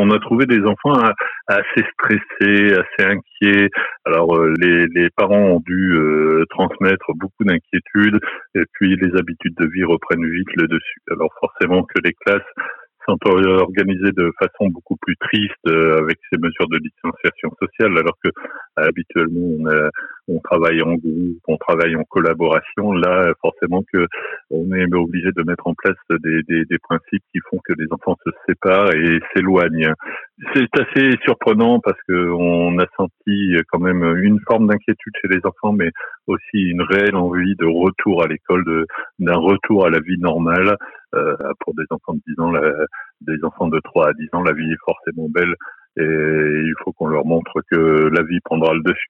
on a trouvé des enfants assez stressés, assez inquiets. Alors les parents ont dû transmettre beaucoup d'inquiétudes et puis les habitudes de vie reprennent vite le dessus. Alors forcément que les classes sont organisées de façon beaucoup plus triste avec ces mesures de distanciation sociale, alors que habituellement on travaille en groupe, on travaille en collaboration. Là, forcément que on est obligé de mettre en place des principes qui font que les enfants se séparent et s'éloignent. C'est assez surprenant parce que on a senti quand même une forme d'inquiétude chez les enfants, mais aussi une réelle envie de retour à l'école, d'un retour à la vie normale. Pour des enfants de 10 ans, des enfants de 3 à 10 ans, la vie est forcément belle et il faut qu'on leur montre que la vie prendra le dessus.